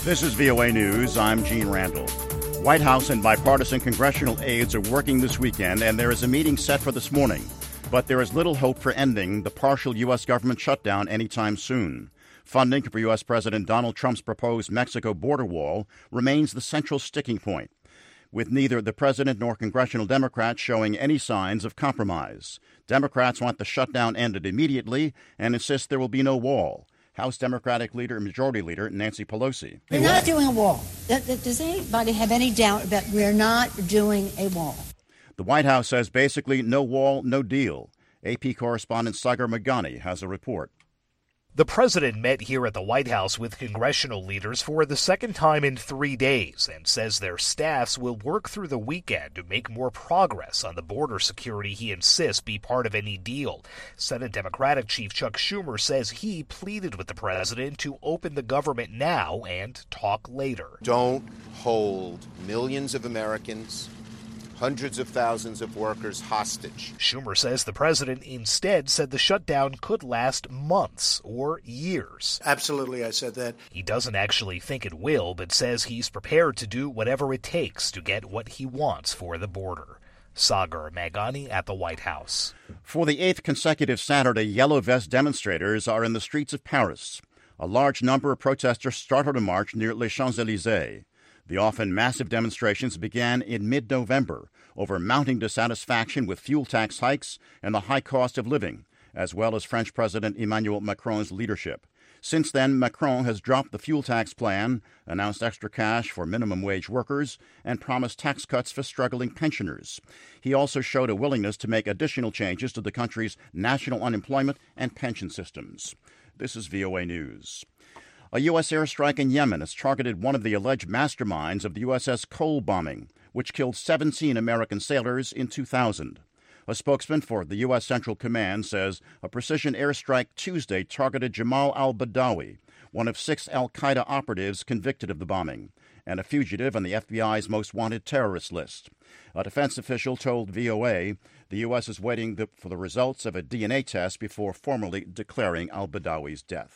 This is VOA News. I'm Gene Randall. White House and bipartisan congressional aides are working this weekend, and there is a meeting set for this morning. But there is little hope for ending the partial U.S. government shutdown anytime soon. Funding for U.S. President Donald Trump's proposed Mexico border wall remains the central sticking point, with neither the president nor congressional Democrats showing any signs of compromise. Democrats want the shutdown ended immediately and insist there will be no wall. House Democratic Leader and Majority Leader Nancy Pelosi. We're not doing a wall. Does anybody have any doubt about we're not doing a wall? The White House says basically no wall, no deal. AP correspondent Sagar Meghani has a report. The president met here at the White House with congressional leaders for the second time in 3 days and says their staffs will work through the weekend to make more progress on the border security he insists be part of any deal. Senate Democratic Chief Chuck Schumer says he pleaded with the president to open the government now and talk later. Don't hold millions of Americans, hundreds of thousands of workers hostage. Schumer says the president instead said the shutdown could last months or years. Absolutely, I said that. He doesn't actually think it will, but says he's prepared to do whatever it takes to get what he wants for the border. Sagar Meghani at the White House. For the 8th consecutive Saturday, Yellow Vest demonstrators are in the streets of Paris. A large number of protesters started a march near Les Champs-Élysées. The often massive demonstrations began in mid-November over mounting dissatisfaction with fuel tax hikes and the high cost of living, as well as French President Emmanuel Macron's leadership. Since then, Macron has dropped the fuel tax plan, announced extra cash for minimum wage workers, and promised tax cuts for struggling pensioners. He also showed a willingness to make additional changes to the country's national unemployment and pension systems. This is VOA News. A U.S. airstrike in Yemen has targeted one of the alleged masterminds of the USS Cole bombing, which killed 17 American sailors in 2000. A spokesman for the U.S. Central Command says a precision airstrike Tuesday targeted Jamal al-Badawi, one of 6 al-Qaeda operatives convicted of the bombing, and a fugitive on the FBI's most wanted terrorist list. A defense official told VOA the U.S. is waiting for the results of a DNA test before formally declaring al-Badawi's death.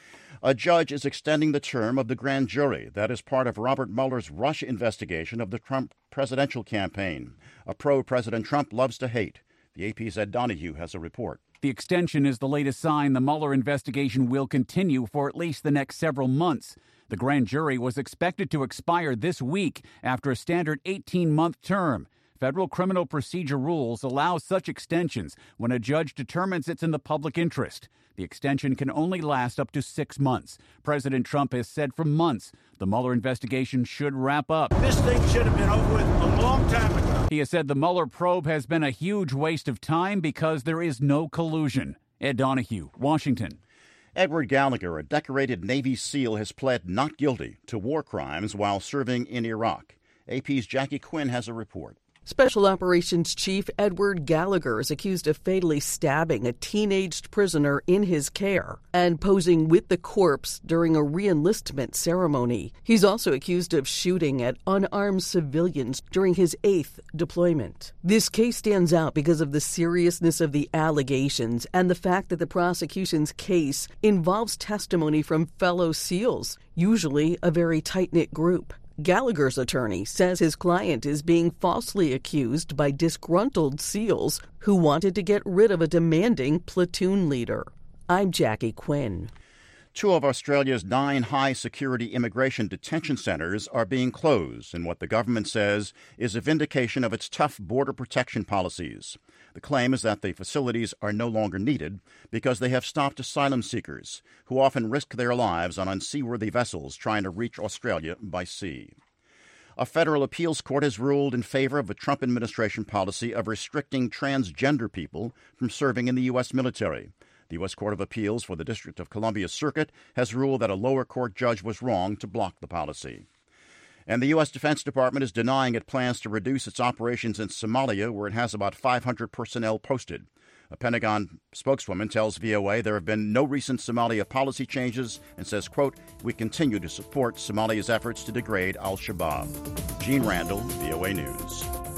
A judge is extending the term of the grand jury that is part of Robert Mueller's Russia investigation of the Trump presidential campaign. A pro-President Trump loves to hate. The AP's Ed Donahue has a report. The extension is the latest sign the Mueller investigation will continue for at least the next several months. The grand jury was expected to expire this week after a standard 18-month term. Federal criminal procedure rules allow such extensions when a judge determines it's in the public interest. The extension can only last up to 6 months. President Trump has said for months the Mueller investigation should wrap up. This thing should have been over with a long time ago. He has said the Mueller probe has been a huge waste of time because there is no collusion. Ed Donahue, Washington. Edward Gallagher, a decorated Navy SEAL, has pled not guilty to war crimes while serving in Iraq. AP's Jackie Quinn has a report. Special Operations Chief Edward Gallagher is accused of fatally stabbing a teenaged prisoner in his care and posing with the corpse during a re-enlistment ceremony. He's also accused of shooting at unarmed civilians during his 8th deployment. This case stands out because of the seriousness of the allegations and the fact that the prosecution's case involves testimony from fellow SEALs, usually a very tight-knit group. Gallagher's attorney says his client is being falsely accused by disgruntled SEALs who wanted to get rid of a demanding platoon leader. I'm Jackie Quinn. 2 of Australia's 9 high-security immigration detention centres are being closed in what the government says is a vindication of its tough border protection policies. The claim is that the facilities are no longer needed because they have stopped asylum seekers, who often risk their lives on unseaworthy vessels trying to reach Australia by sea. A federal appeals court has ruled in favor of the Trump administration policy of restricting transgender people from serving in the U.S. military. The U.S. Court of Appeals for the District of Columbia Circuit has ruled that a lower court judge was wrong to block the policy. And the U.S. Defense Department is denying it plans to reduce its operations in Somalia, where it has about 500 personnel posted. A Pentagon spokeswoman tells VOA there have been no recent Somalia policy changes and says, quote, "We continue to support Somalia's efforts to degrade al-Shabaab." Gene Randall, VOA News.